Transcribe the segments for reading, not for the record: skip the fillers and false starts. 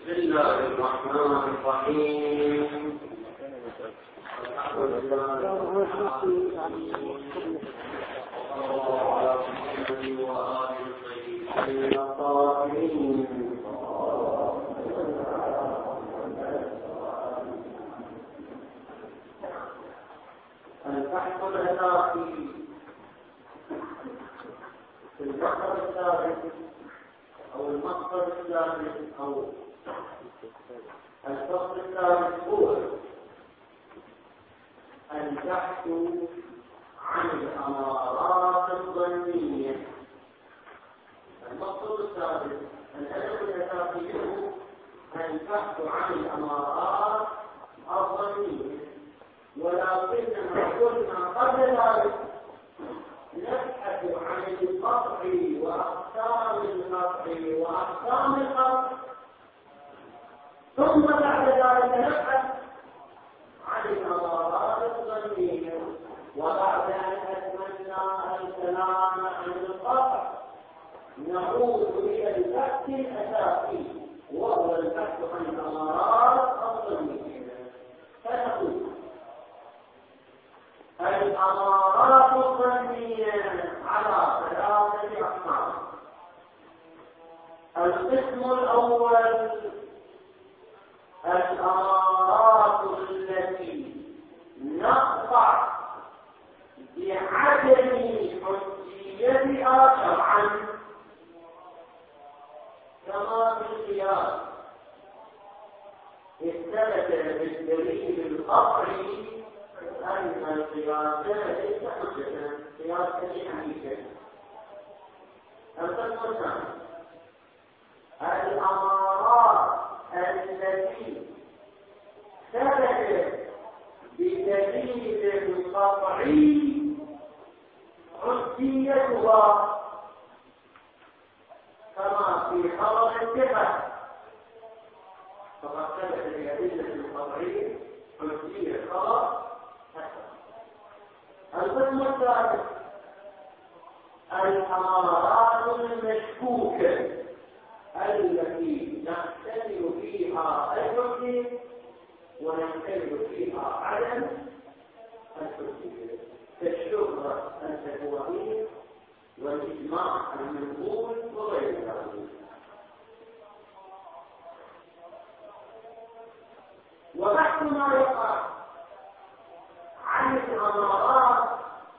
بسم الله الرحمن الرحيم. الحمد لله رب العالمين، وصلى الله على محمد وآله الطيبين الطاهرين. البحث الأساسي في المصدر الثالث أو المصدر الثالث أو الفصل الثالث هو البحث عن الأمارات الظنية. المصدر الثالث الهدف الأساسي هو البحث عن الأمارات الظنية، ولكننا قلنا قبل ذلك نبحث عن القطع وأقسام القطع وأقسام القطع، ثم بعد ذلك نبحث عن الأمارات الظنية. وبعد أن أكملنا الكلام عن القطع نعود إلى البحث الأساسي وهو البحث عن الأمارات الظنية. فنقول الأمارات الظنية على ثلاثة أقسام. القسم الأول الأمارات التي نقطع بعدم حجيتها شرعا، كما في القياس اثبت بالدليل القطعي أن القياس ليس حجة، قياس أبي حنيفة. القسم الثاني الأمارات التي ثبتت بدليل قطعي حجيتها، كما في خبر الثقة فقد ثبت بدليل قطعي حجية خبر. القسم الثالث الأمارات المشكوكة التي نحتمل فيها الحجية ونحتمل فيها عدم الحجية، كالشهرة التكوينية والإجماع المنقول وغير ذلك. وبحث ما يقع عن الأمارات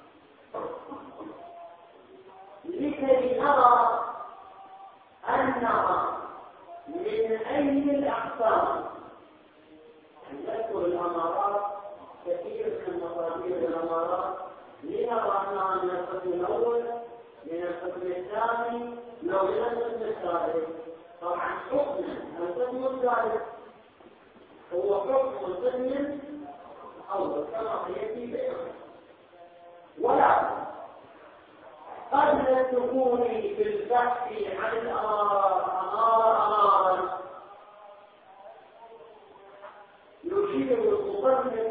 لكي نرى أنها من أي الأقسام. نذكر الأمارات كثير من مصادر الأمارات لنرى أنها من القسم الأول، من القسم الثاني، لو من القسم الثالث. طبعا حكم القسم الثالث هو حكم القسم أول كما يأتي بينه، ولا قبل الدخول في البحث عن الأمارات يشير المصنف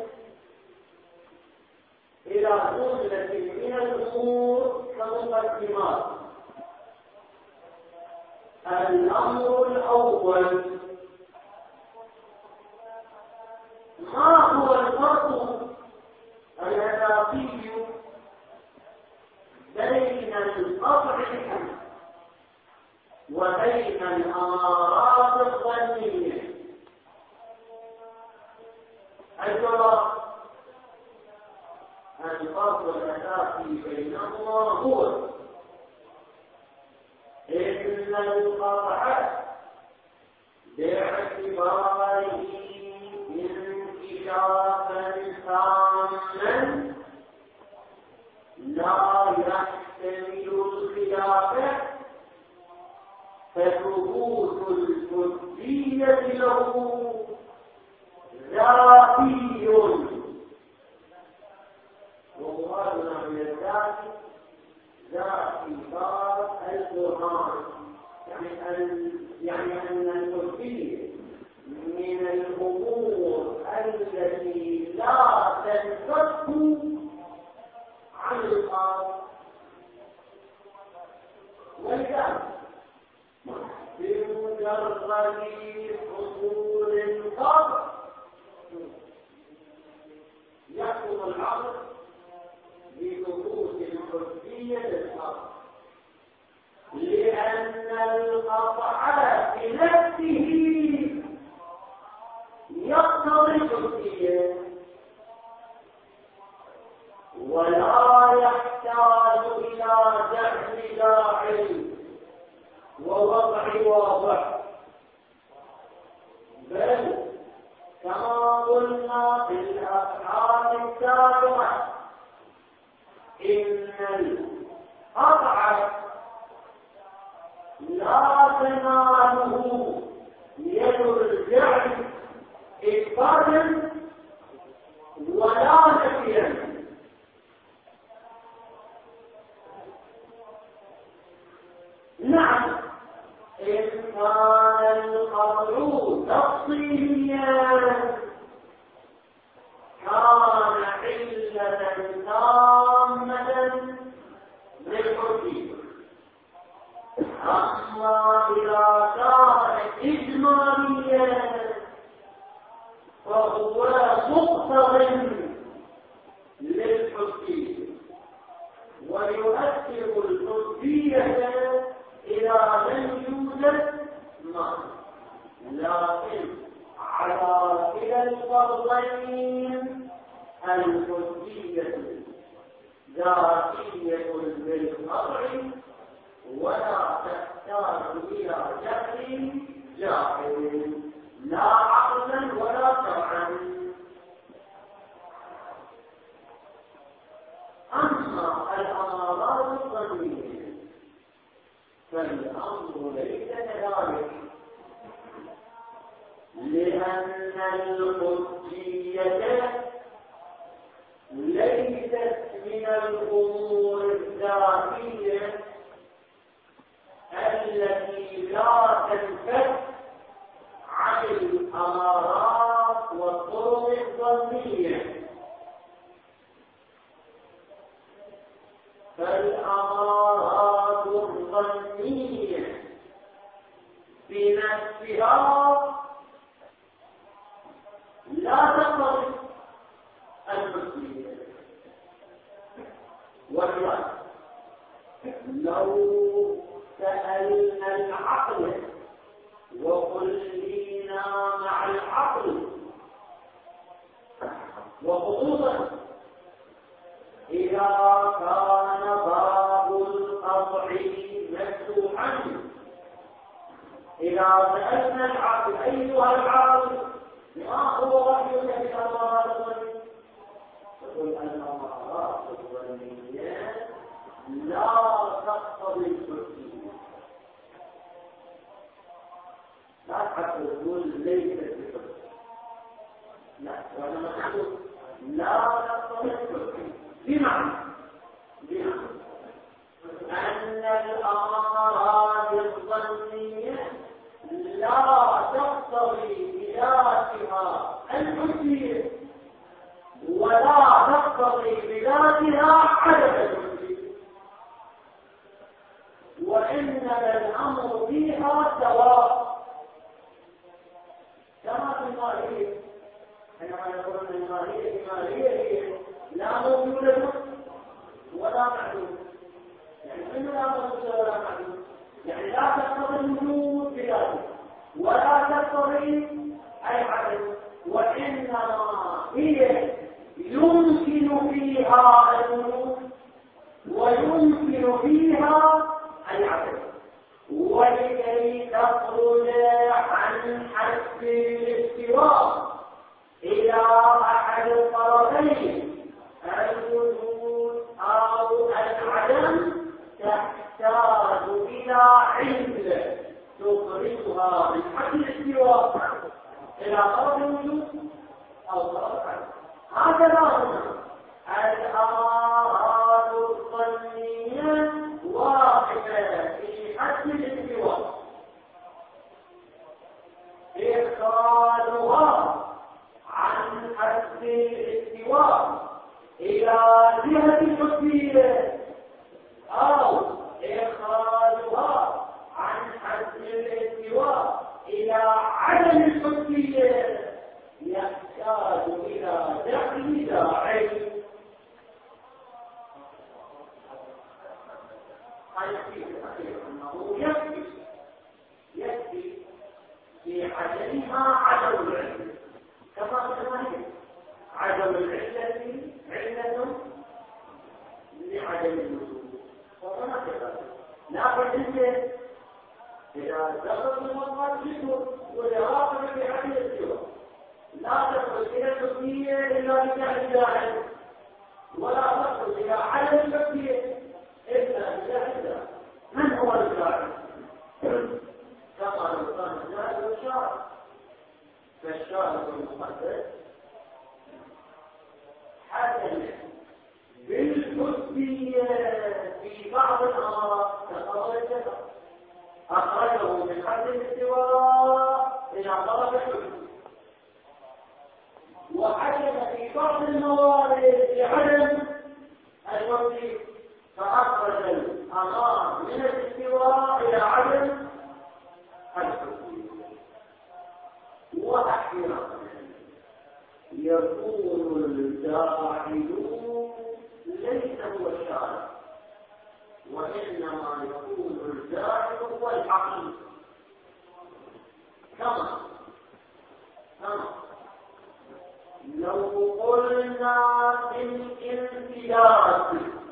إلى جملة من الأمور كمقدمات. الأمر الأول ما هو الفرق الأساسي بين القطع وبين الأمارات الظنية؟ الجواب الفرق الأساسي بينهما هو إن القطع باعتباره انكشافا تاما لا يحتمل الخلاف، فثبوت الحجية له ذاتي، ومرادنا من الذات ذاتي باب البرهان، يعني أن الحجية من الأمور التي لا تنفك عن القاضي. ولذلك مجرد حصول الفرق يحكم العقل بثبوت الحجية للفرق، لأن القطع بنفسه يقتضي الحجية ولا يحتاج إلى جعل داعي ووضع واضح، بل كما قلنا في الأفعال السابقة إن القطع لا تناله يد الجعل إثباتا ولا نفيا. نعم، إن كان القطع تفصيليا كان علة تامة للحجية، أما إذا كان إجماليا فهو مقتضٍ للحجية ويؤثر الحجية إذا لم يوجد نص، لكن على كلا الفرضين الحجية ذاتية بالقطع ولا تحتاج إلى جهل جاهل لا عقلا ولا شرعا. أما الأمارات الظنية فالأمر ليس كذلك، لأن الحجية ليست من الأمور الذاتية التي لا تنفك عن الأمارات والطرق الظنية، فالأمارات الظنية بنفسها لا تقتضي الحجية. ولذلك لو سألنا العقل وخلينا مع العقل، وخصوصا إذا كان باب القطع مفتوحا، إذا سألنا العقل أيها العقل ما هو رأيك في الأمارات الظنية؟ تقول الأمارات الظنية لا تقتضي الحجية، لا تقول ليست بحجة، لا، وأنا أقول لا تقتضي الحجية، بمعنى أن الأمارات الظنية لا تقتضي بذاتها الحجية ولا تقتضي بذاتها عدم الحجية، وإنما الأمر فيها سواء، كما في الماهية. حينما يقول أن الماهية لا موجود له ولا معلوم، يعني إنه لا موجود ولا معلوم، يعني لا تقتضي الوجود بذاته ولا تقتضي أي عدم، وإنما هي يمكن فيها الوجود ويمكن فيها العدم. ولكي تخرج عن حد الاستواء إلى أحد الطرفين الوجود أو العدم تحتاج إلى علة تخرجها من حد الاستواء إلى طرف الوجود أو طرف العدم. هكذا هنا الأمارات الظنية واحدة في حد الاستواء، إخراجها عن حد الاستواء إلى جهة الحجية أو إخراجها عن حد الاستواء منها عدم العلم كما تسمى عدم العلة علة لعدم الوجود وهنا كذلك لكن انت إذا ذكرت المقاصد والإرادة بعدم السوى لا تدخل إلى التسمية إلا بجهل جاهل ولا تدخل إلى عدم التسمية إلا بجهل جاهل من هو الجاهل؟ كما لو كان الجاهل والشارع فالشارع المقدس حسن بالتسمية في بعض الأمراض كقضاء الجسد أخرجه من حد الاستواء إلى طرف الحدود وحكم في بعض الموارد بعدم الوصف فأخرج الأمر من الاستواء إلى عدم الحدود وأحيانا يكون الجاحد ليس هو الشارع وإنما يكون الجاحد هو الحقيقي كما لو قلنا بالانفلات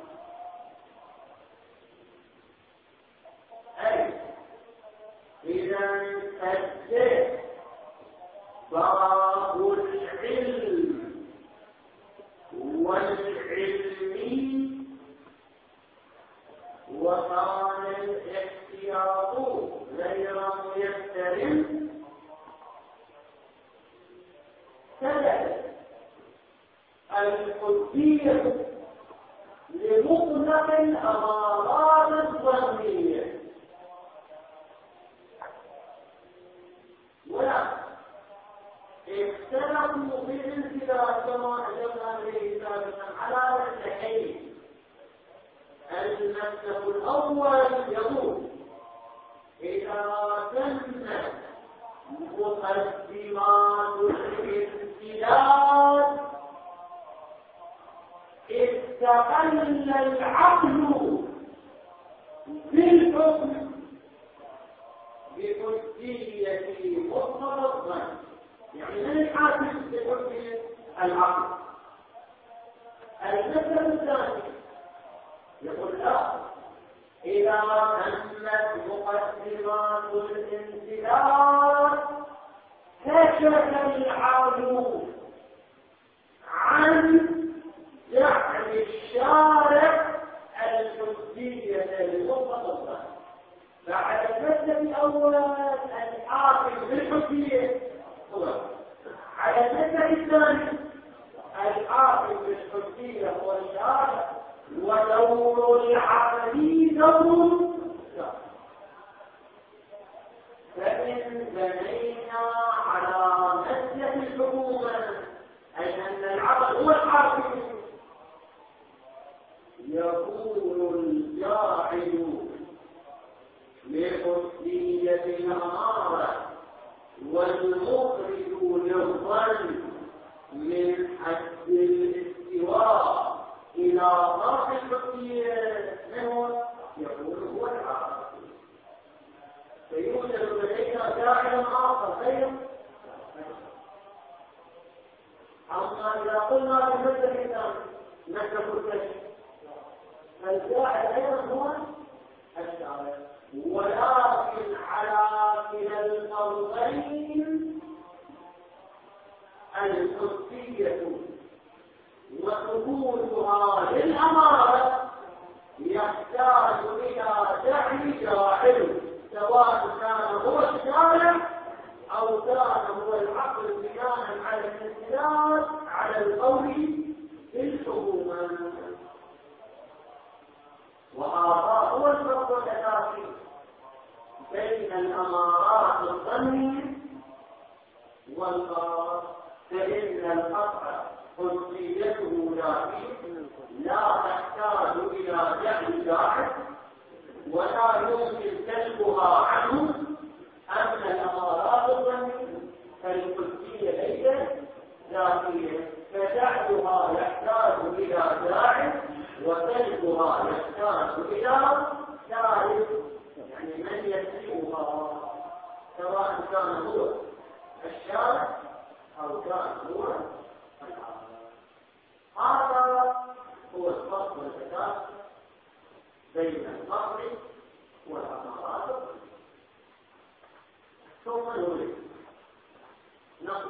أي إذا امتد باب العلم والعلمي وكان الاحتياط غير ميسر كذلك القدسية لمطلق الأمارات الظنية ولا اختلفوا في الانفلات كما أجبنا به سابقا على وجهين المسلك الأول يقول إذا تمت مقدمات الانفلات استقل العقل بالحكم بقدسية مطلق الظن يعني من الحاكم بحكم العقل المسلك الثاني يقول لا إذا تمت مقدمات الانفلات كشف العقل عن جعل الشارع الحدودية لمطلق الظن بعد المسلك الأول الحاكم بالحدودية على المسلك الثاني الحاكم بالحدودية هو الشارع ودور العقل دور فإن بنينا على مسلك الحكومة أي أن العقل هو الحاكم يكون الجاحد لقدسية الأمارة والمخرج للظن من حد الاستواء إلى طرف الحكمية منه يكون هو العقل فيوجد لدينا جاحد آخر غير أما إذا قلنا بمثل الإنسان نكتب الكشف فالجاحد أيضا هو الشارع ولكن على كلا الأرضين القدسية وثبوتها للأمارة يحتاج إلى جعل جاحد سواء كان هو الشارع أو كان هو العقل بناء على الانفلات على القول بالحكومة وهذا هو الفرق الأساسي بين الأمارات الظنية والقرار فإن القطع قدسيته لا تحتاج إلى جعل جاحد ولا يمكن كشفها عنه. أما الأمارات الظنية فالقدسية ليست ذاتية فجعلها يحتاج إلى جاحد وكشفها يحتاج إلى شاهد يعني من يكشفها سواء كان هو الشارع أو كان هو هذا هو الفرق والتكامل بين الفقر والأمراض. ثم نريد نقول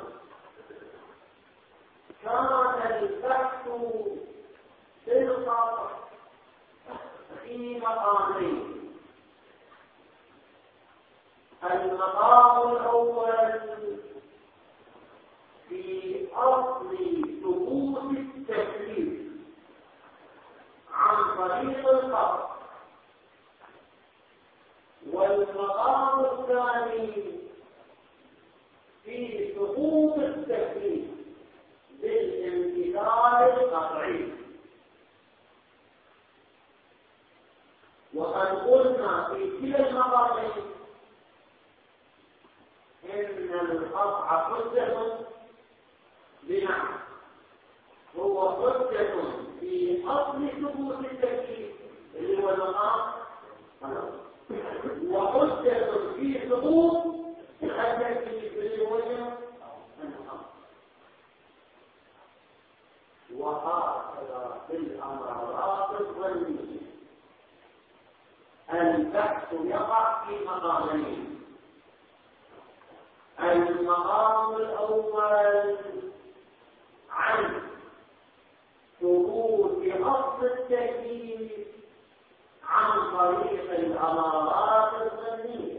كان البحث في الفقر في مقامين. المقام الأول في أصل ثبوت التكليف عن طريق الفقر، والمقام الثاني في ثبوت التكليف بالامتثال القطعي. وقد قلنا في كلا المقامين إن القطع حجة بمعنى هو حجة في أصل ثبوت التكليف اللي هو المقام، وحجة في ثبوت التكليف اللي هو المقام. وهكذا في الأمراض الظنية البحث يقع في مقامين. المقام الأول عن ثبوت أصل التكليف عن طريق الأمارات الظنية،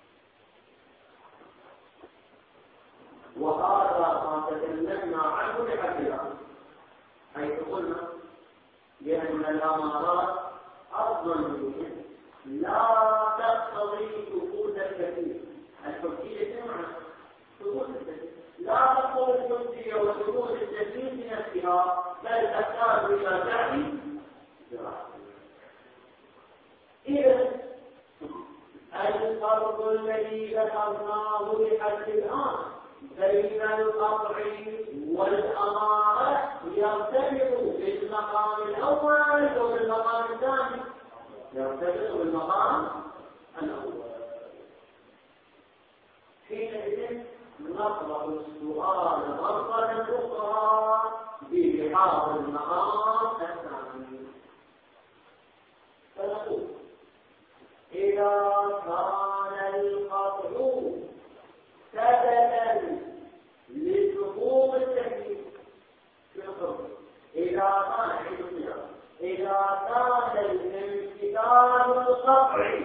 وهذا ما تكلمنا عنه لحدنا، حيث قلنا بأن الأمارات الظنية لا تقتضي ثبوت التكليف. الحجية معنى ثبوت التكليف لا تقتضي الحجية وثبوت التكليف بنفسها، بل تحتاج إلى داعي دراسي. إذا الفرق الذي ذكرناه لحد الآن بين القطع والأمارة يرتبط بالمقام الأول وبالمقام الثاني، يرتبط بالمقام الأول. حينئذ نطرح السؤال مرة أخرى بلحاظ المقام الثاني، فنقول إذا كان القطع سببا لسقوط التكليف في القطع، إذا كان الامتثال القطعي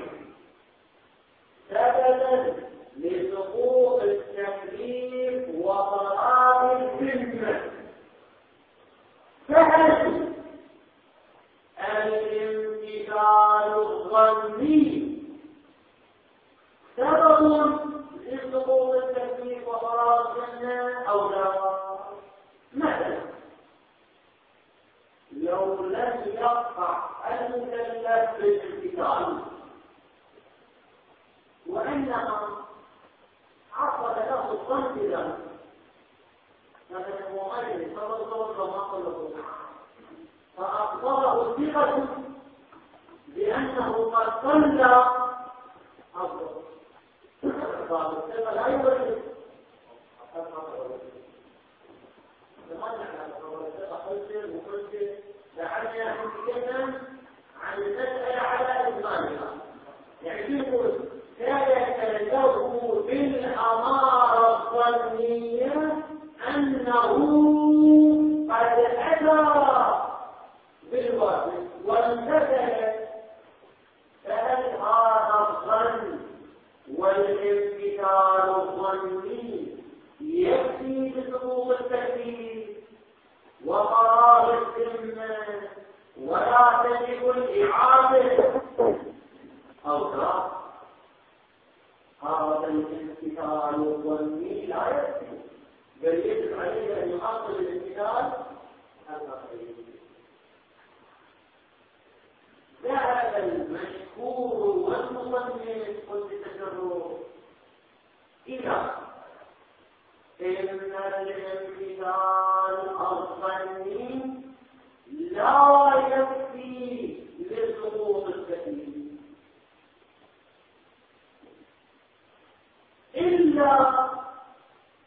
سببا لسقوط التكليف وضرار الذمة، فهل الامتثال الظني سبب لسقوط التكليف وضرار الذمة أو لا؟ مثلا لو لم يقع المكلف بالامتثال وإنما حصل له الظن بذلك، مثلا مؤمن فضل وما قاله فأخبره الثقة بأنه قد صلى أفضل، فالثقة لا يوجد لعلنا نتكلم عن المسألة على إجمالها، يعني يقول كان يتلوه بالأمارة الظنية أنه قد أتى بالواجب وامتثل، فهل هذا الظن والامتثال الظني يكفي بسقوط التكليف وقرار الذمة ولا تجب الإعادة أو لا؟ هذا الامتثال الظني لا يكفي، بل يجب عليه أن يحصل الامتثال القطعي. ذهب المشكور والمصنف قلت تجربه إلى إن الامتثال الظني لا يكفي لسقوط التكليف إلا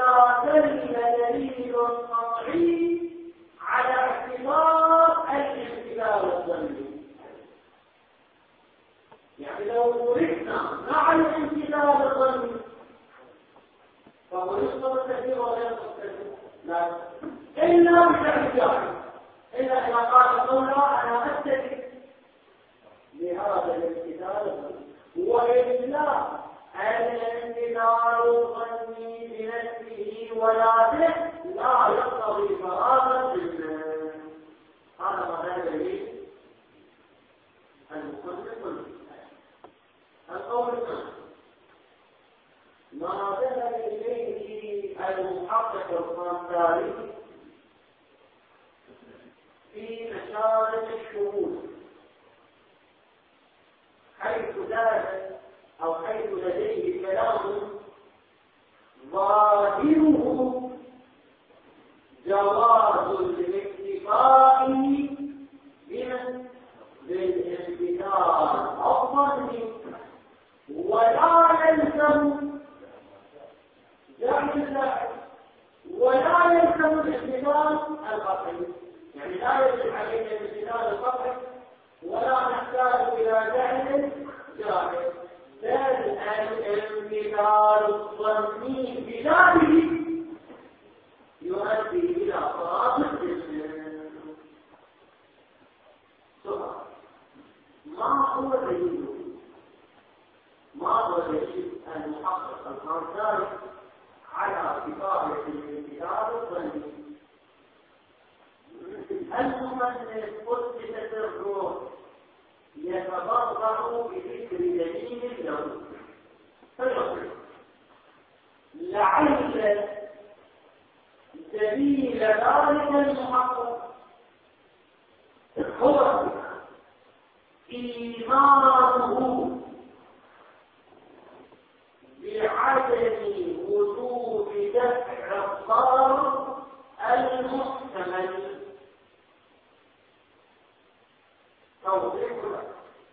إذا دل دليل قطعي على اعتبار الامتثال الظني. يعني لو وردنا مع الامتثال الظني فهو يصدر التكبير ولا يصدر التكبير؟ لا، إلا بالاعتبار، إلا إذا قال قولا أنا أتكل لهذا الامتثال الظني، وإلا الامتثال الظني بنفسه وذاته لا يقتضي فراغا بالله. هذا ما دليل المصنف. القول الثاني ما ذهب إليه المحقق الخمساري في مشارط الشهود، حيث ذهب أو حيث لديه كلام ظاهره جواز الاكتفاء بالامتثال الظني، ولا يلزم الامتثال القطعي. يعني لا يجب علينا الامتثال القطعي ولا نحتاج إلى جهل جاهل، بل الامتثال الظني بذاته يؤدي إلى صراط الجسم. سؤال: ما هو دليل المحقق الخمساري على كفاية الامتثال الظني؟ المصنف قدست الروح يتبرع بذكر دليل له فيقول: لعل دليل ذلك المحقق هو إيمانه بعدم وجوب دفع الضرر المحتمل. توضيح له: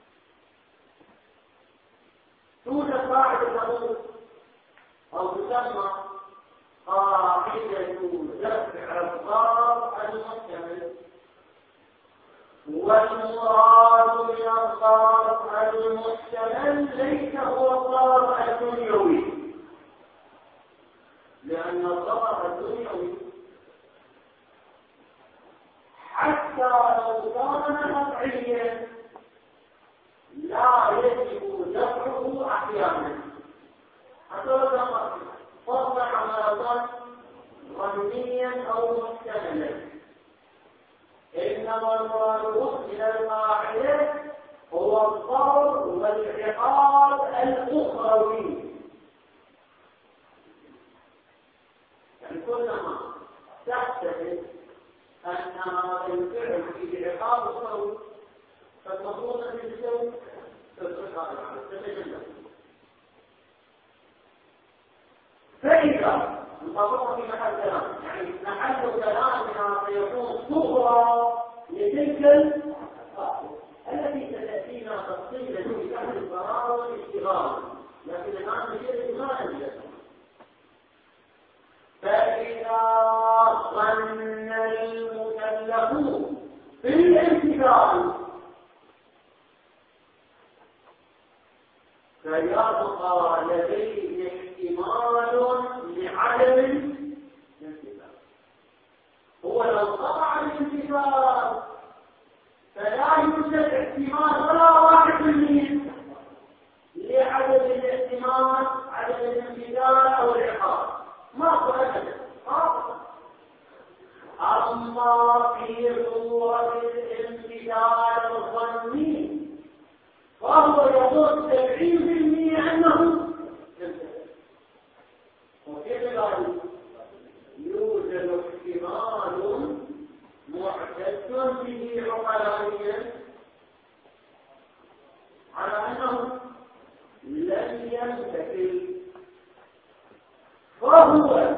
توجد قاعدة تقول أو تسمى قاعدة دفع الضرر المحتمل، والمراد من الضرر المحتمل ليس هو الضرر الدنيوي، لأن الضرر الدنيوي حتى لو كان قطعيا لا يجب دفعه أحيانا، حتى لو كان قطعيا فضلا عن ظنيا أو محتملا. إنما المراد من القاعدة هو الضرر والعقاب الأخروي. يعني كلما تحتمل أن هذا الفعل فيه عقاب أخروي فالمفروض أن يستوي تتجنب. فإذا انطبق في محل كلام، يعني محل كلامنا سيكون صغرى لتلك القاعدة التي ستأتينا تفصيلا في أهل القرار والاشتغال، لكن الآن نجد ما نجد. فإذا ظن المكلفون بالامتثال فيبقى لديه احتمال لعدم الامتثال. هو لو قطع الامتثال فلا يوجد احتمال ولا 1% لعدم الاحتمال عدم الامتثال او العقاب، ماكو ابدا. اما في صوره الامتثال الظني فهو يقول 70% انه وكيف ذلك؟ يوجد احتمال معتد به عقلانيا على انه لن يمتثل، فهو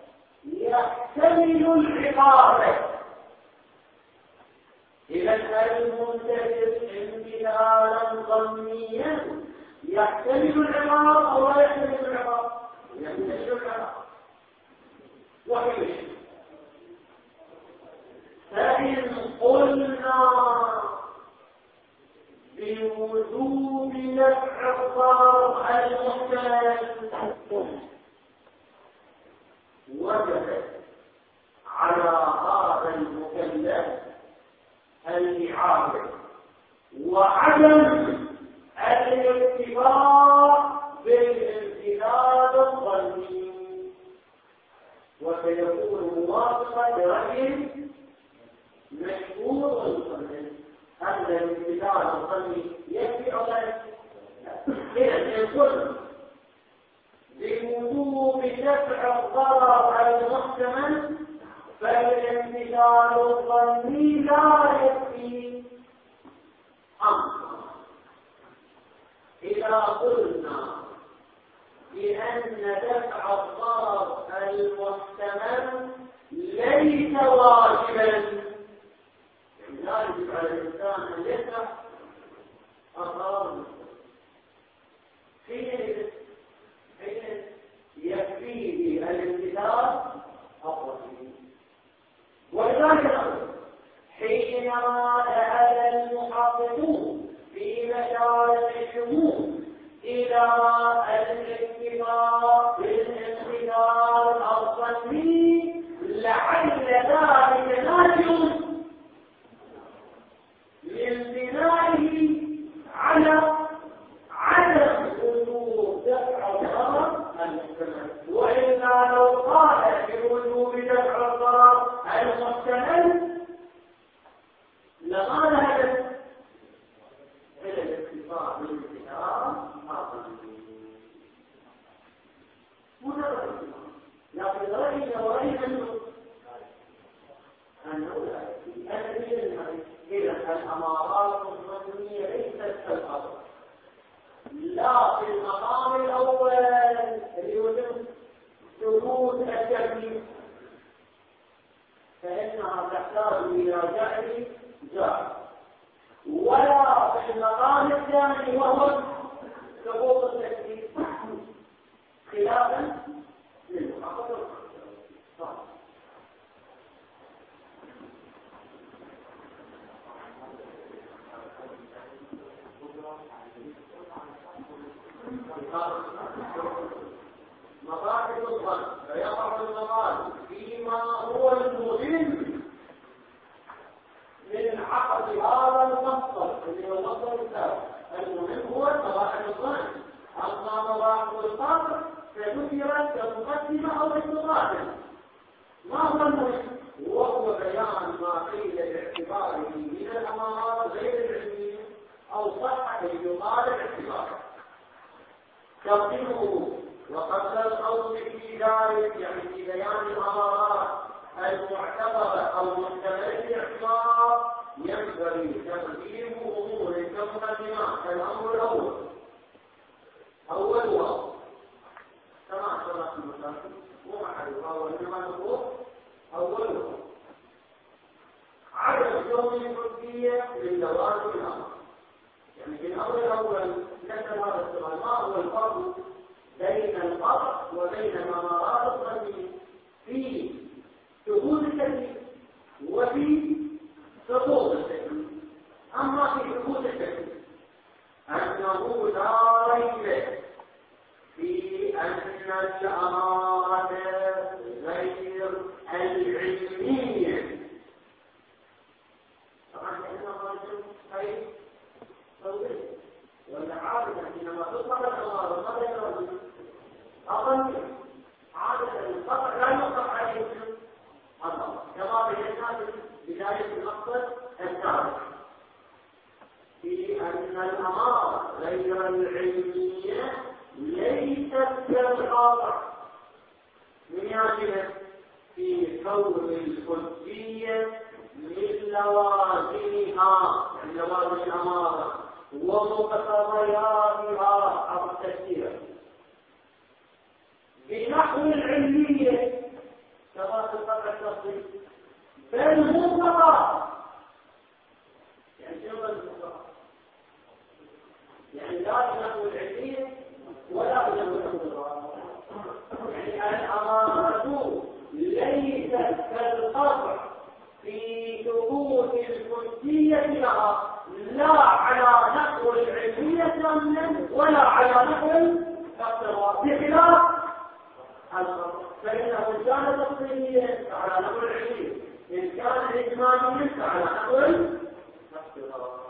يحتمل العقاب. إذا الممتثل امتثالا ظنيا يحتمل العقاب أو لا يحتمل العقاب؟ يحتمل العقاب. وجب على هذا المكلف الإعادة وعدم الاتباع بالامتثال الظني، وسيكون موافقا لرأي مشهور الظن أن الامتثال الظني يكفي أو لا يكفي. إذا يقول بوجوب دفع الضرر المحتمل فالامتثال الظني لا يكفي. إذا قلنا بأن دفع الضرر المحتمل ليس واجبا، يعني لا يجب على الإنسان أن يدفع الضرر المحتمل، حين يكفيه الامتثال الظني. ولذلك حينما ذهب المحققون في مسائل الشمول إلى الاتباع بالامتثال الظني لعل ذلك ناتج من بنائه على عدم وجوب دفع الضرر المحتمل، وإلا لو قال بوجوب دفع الضرر المحتمل لما ذهب إلى الاتباع بالامتثال الظني. لكن رأينا أنه لا يكفي. إذا الأمارات الظنية ليست كالأصل، لا في المقام الأول يوجد ثبوت التكليف فإنها تحتاج إلى جعل جعل، ولا في المقام الثاني وهو ثبوت التكليف خلافا للمحقق. مقاصد الظن فيقع المقال فيما هو المهم من عقد هذا المصدر اللي هو المصدر الثالث. المهم هو مقاصد الظن، اما مقاصد القصر فذكرت كمقدمه او استطرادا. ما هو المهم؟ وهو بيان ما قيل باعتباره من الامارات غير العلميه او صحه يقال باعتباره تقديمه. وقبل القول في ذلك يعني في بيان الامارات المعتبره او محتمله الاعتبار ينبغي تقديم امور كمقدمات. الامر الاول اولها كما شرح المساكن ومحلها وانما نقول اولها عدم يوم الحجيه للزواج بالامر. يعني في الامر الاول نسال هذا السؤال: ما هو الفرق بين القطع وبين الامارات الظنيه في ثبوت التكليف وفي سقوط التكليف؟ اما في ثبوت التكليف انه لا ريب في ان الاماره غير العلميه. طبعا لان الرجل خير توضيح ولا عادة حينما تطلق الأمارة ماذا يرد؟ أظن عادة القطع لا يطلق عليه الله كما بينا في بداية المقصد الثالث في أن الأمارة غير العلمية ليست كالقطع من يجب في كون الحجية من لوازمها يعني لوازم الأمارة ومقتضياتها أو التفسير بنحو العلمية كما تطبق التصريف بل مطلقا. يعني شنو المطلقا؟ يعني لا بنحو العلمية ولا بنحو المطلقا. يعني الأمارة ليست كالقطع في ثبوت الحجية لها لا على نحو العلمية ولا على نحو الافتراض. كان تفصيليا فعلى نحو العلم، إن كان إجماليا فعلى نحو الاقتضاء.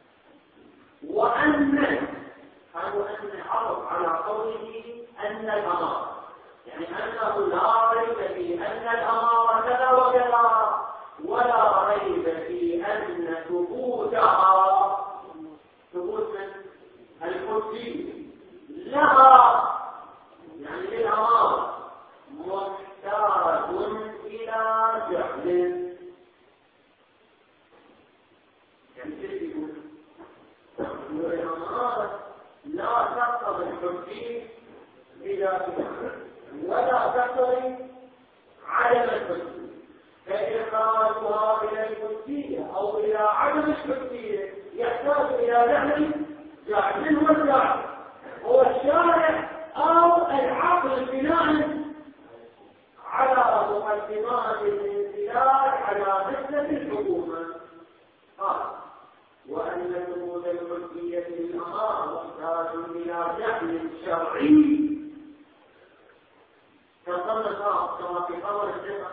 وأن عرض على قوله أن الأمر، يعني أنه لا ريب في أن الأمر كذا وكذا، ولا ريب في أن ثبوتها، ثبوت الكرسي لها يعني للأمر محتاج إلى جهل. يعني كيف يقول؟ الأمر لا تقتضي الكرسي بذاتها ولا تقتضي عدم الكرسي، فإخراجها إلى الكرسية أو إلى عدم الكرسية يحتاج إلى جهل والجهل هو الشارع أو العقل بناء على مقدمات الانسداد على نسبة الحكومة. قال وأن ثبوت الكرسية للأمر محتاج إلى جهل شرعي كما في خبر الثقة،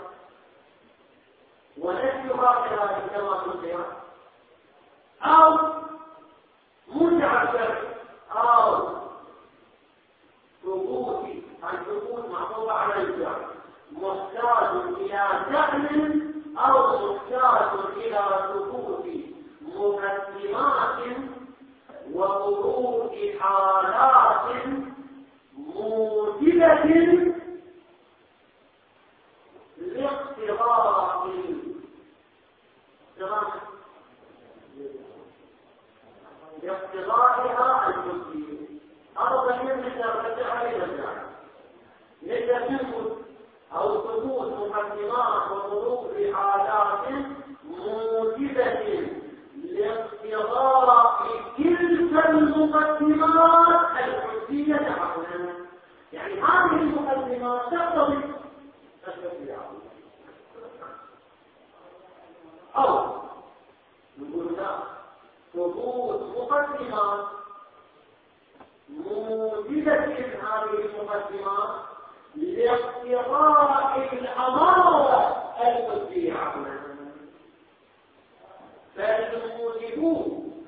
ونفيها كذلك كما ذكر، أو متعة أو ثبوت الثبوت معطوف على الجهل محتاج إلى جهل أو محتاج إلى ثبوت مقدمات وظهور حالات موجبة لاقتضائها الكرسي أو ضمير متفتحة إلى الجهل، لتثبت أو ثبوت مقدمات وظهور حالات موجبة لاقتضاء تلك المقدمات الكرسية عقلا. يعني هذه المقدمات تقتضي أو نقول لا ثبوت مقدمات موجبة هذه المقدمات لاقتضاء الأمارة الكرسية عقلا. فالموجبون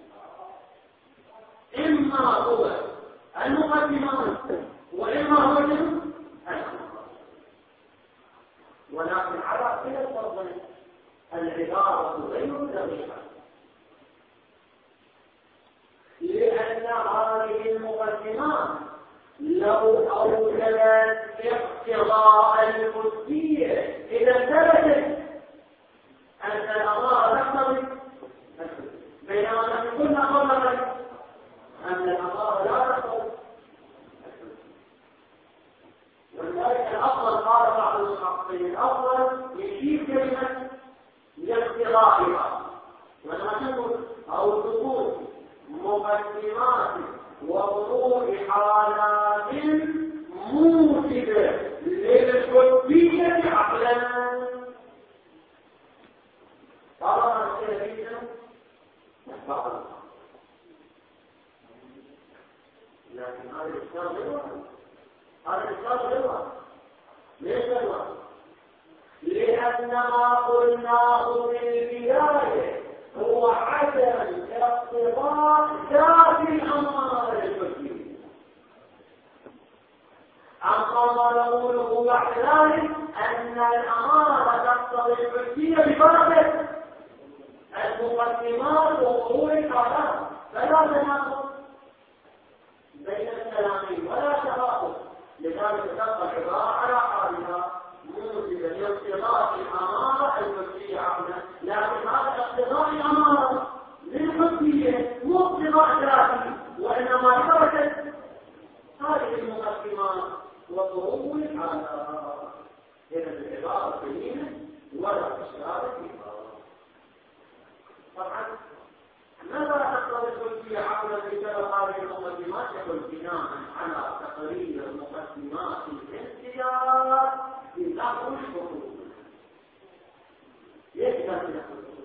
إما هو المقدمات وإما هو الأمر، ولكن على كلا الفرضين العبارة غير دقيقة، لأن هذه المقدمات لو أوجدت اقتضاء الكرسية إذا ثبتت أن الأمر تقتضي، بينما نحن كنا قبل أن الأمر لا تقتضي. ولذلك الأفضل قال بعض المحققين الأفضل يشير كلمة لاقتضائها، ولما تقول أو ثبوت مقدمات وظهور حالات موجبة للكلية عقلا. طالما الشيء بعض، لكن هذا الإشكال غير واحد، هذا الإشكال غير واحد. ليش غير واحد؟ لأن ما قلناه في البداية هو عدم اقتضاء ذات الأمارة الكرسية. أما ما نقوله بعد ذلك أن الأمارة تقتضي الكرسية ببركة المقدمات وظهور الحالات، فلا تناقض بين الكلامين ولا تناقض. لذلك تبقى العبارة على حالها موجبة لاقتضاء الأمارة الكرسية عقلا، لكن هذا اقتضاء الأمارة للكرسية مو اقتضاء ذاتي، وإنما لبركة هذه المقدمات وظهور الحالات. إذا العبارة سليمة ولا إشكال فيها. طبعا ماذا تقتضي الكرسية عقلا بسبب هذه المقدمات؟ يقول بناء على تقرير المقدمات الانسياب بنحو الحكم. يشمل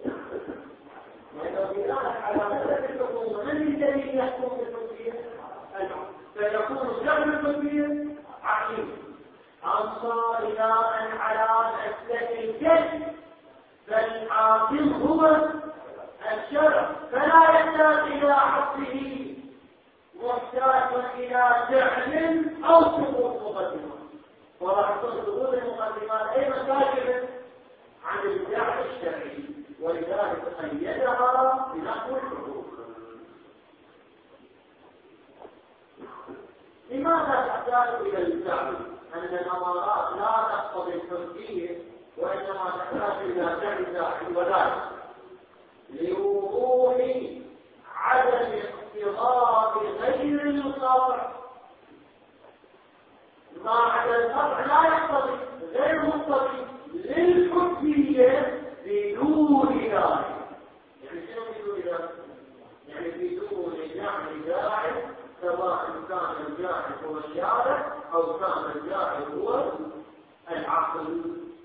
لأنه بناء على مسألة الحكم من الذي يحكم بالكرسية؟ فيكون جهل الكرسية عقيم، أما يترقى إلى أن على مسلك الكذب، فالحاكم هو الشرع، فلا يحتاج إلى حقه، محتاج إلى جعل أو سقوط مقدمات. وراح يكون سقوط المقدمات أي مكاشف عن الجعل الشرعي، ولذلك قيدها بنحو الحقوق. لماذا تحتاج إلى الجعل؟ أن الأمارات لا تقتضي التنفيذ، وإنما تحتاج إلى جعل وذلك لوضوح عدم اقتضاء غير القطع. ما عدا القطع لا يقتضي، غير مقتضي للحكمية بدون ذلك. يعني شنو بدون ذلك؟ يعني بدون جعل داعي، سواء كان الجاهل هو الشارع أو كان الجاهل هو العقل.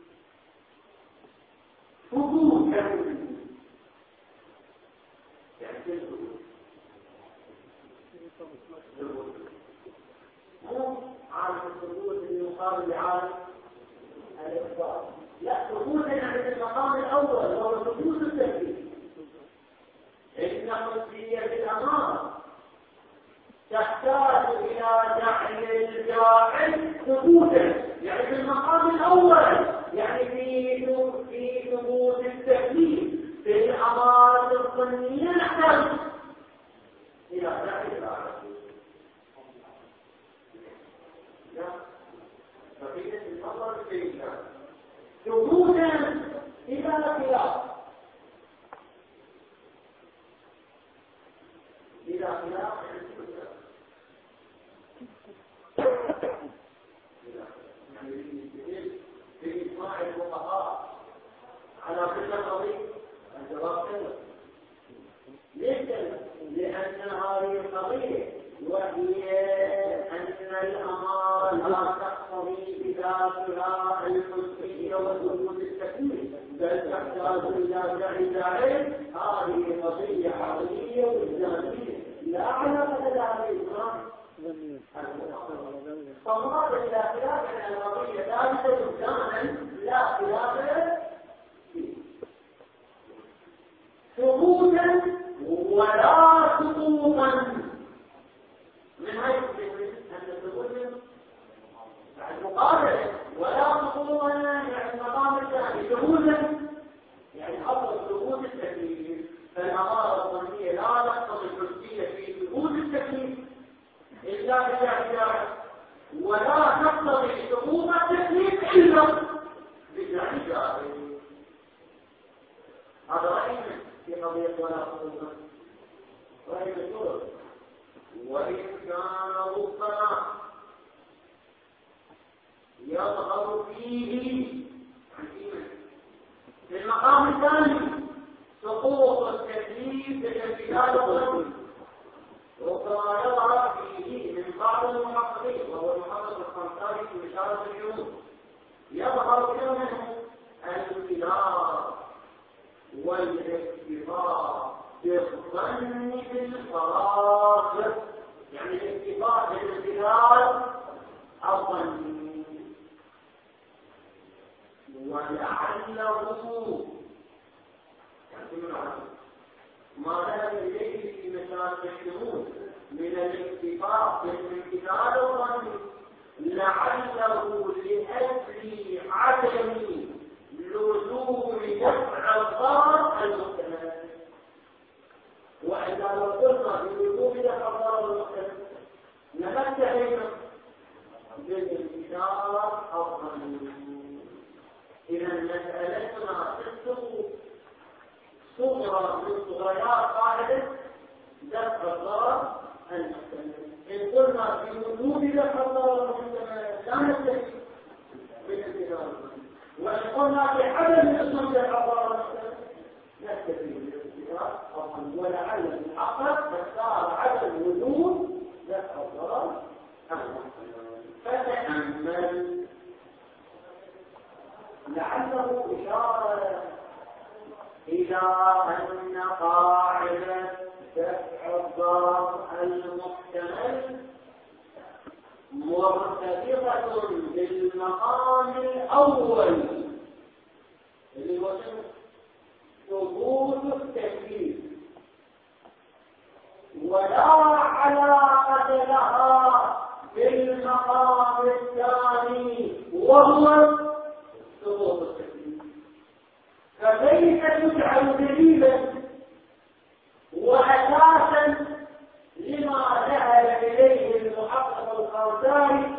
ثبوتا مو عالم الثبوت اللي يقابل لعالم الإخبار، لا، ثبوتا يعني في المقام الأول وهو ثبوت التكليف. إن حجية الأمانة تحتاج إلى جعل الجاعل ثبوتا، يعني في المقام الأول، يعني في ثبوت التكليف. في الأمارة الظنية نحتاج إلى جعل الجاعل. فقيدة النظر في الإسلام ثبوتا إلى خلاف، إلى خلاف في إجماع الفقهاء على كل قضية. الجواب كذا. ليش كذا؟ لأن هذه القضية وهي أن الأمارة لا تقتضي بذاتها الحجية وثبوت التكليف، بل تحتاج إلى جعل داعي. هذه قضية عقلية وإلزامية لا علاقة لها بالإسلام. فالمراد إلى خلاف أن القضية ثابتة إلزاما لا خلاف فيه، ثبوتا ولا سقوطا. من هاي أن الثبوت بعد مقابلة ولا سقوطا يعني المقام الثاني. ثبوتا يعني أفضل ثبوت التكليف، فالأمارة الظنية لا تقتضي الحجية في ثبوت التكليف إلا بجعل، ولا تقتضي ثبوت التكليف إلا بجعل. هذا رأينا في قضية ولا سقوطا. رأي مشهور. وإن كان ربما يظهر فيه في المقام الثاني سقوط التكليف بالامتثال الظني، ربما يظهر فيه من بعض المحققين وهو المحقق الخمساني في إشارة الجنود، يظهر منه الانفراد والاكتفاء بالظن بالفراغ، يعني الاكتفاء بالامتثال الظني. ولعله ما ذهب إليه في مسائل الشهود من الاكتفاء بالامتثال الظني، لعله لأجل عدم لزوم دفع الضرر المحتمل. وإذا لو قلنا بلزوم دفع الضرر المحتمل ننتهي بالامتثال الظني. إذا مسألتنا تصدق صغرى من صغريات قاعدة دفع الضرر المحتمل. إن قلنا بوجود دفع الضرر المحتمل لا نستفيد بالامتثال، وإن قلنا بعدم وجود دفع الضرر المحتمل نستفيد بالامتثال. ولعل الحق فصار عدم وجود دفع الضرر المحتمل. فتأمل لعله إشارة إلى أن قاعدة دفع الضرر المحتمل مرتبطة بالمقام الأول اللي هو ثبوت التكليف، ولا علاقة لها بالمقام الثاني وهو ثبوت التكليف. فكيف تجعل دليلا وأساسا لما ذهب إليه المحقق الخرساني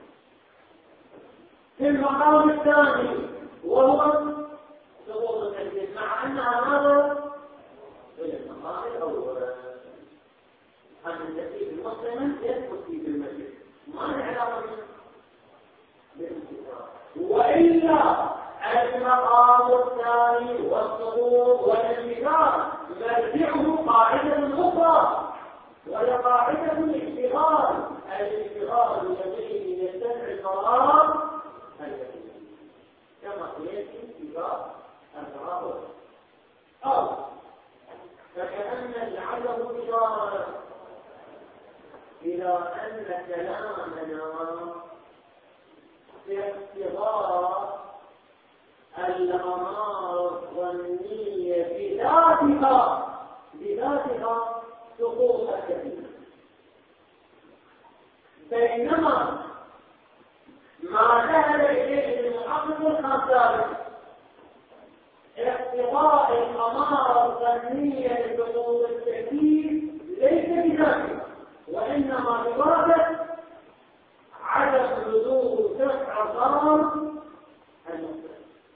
في المقام الثاني وهو ثبوت التكليف، مع أنها ماذا؟ في المقام الأول أن التكليف المسلم يثبت في المسجد، ما له علاقة بالانتصار. وإلا المقام الثاني والثبوت والانتصار مرجعه قاعدة أخرى، وهي قاعدة الاشتغال. الاشتغال الذي يستدعي القرار كما يأتي انتظار القرار، أو فكأن لعله إشارة إلى أن كلامنا في اقتضاء الأمارة الظنية بذاتها سقوط الكثير، بينما ما ذهب إليه المحقق الخرساني اقتضاء الأمارة الظنية لسقوط الكثير ليس بذاتها، وإنما ببركة عدم لزوم دفع ضرر المسلم.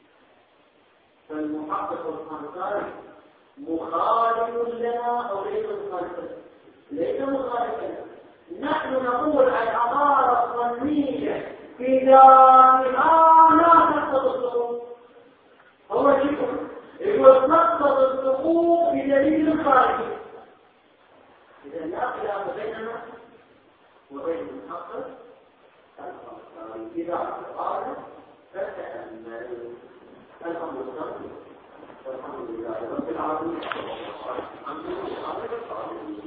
فالمحقق الخرساني مخالف لنا أو ليس مخالفا؟ ليس مخالفا. نحن نقول الأمارة الظنية في ذاتها لا تقتضي السقوط. هو يقول تقتضي السقوط بدليل خارجي. إذا لا خلاف بيننا وبين المحقق الخرساني. إذا قال فتأمل. الحمد لله رب العالمين.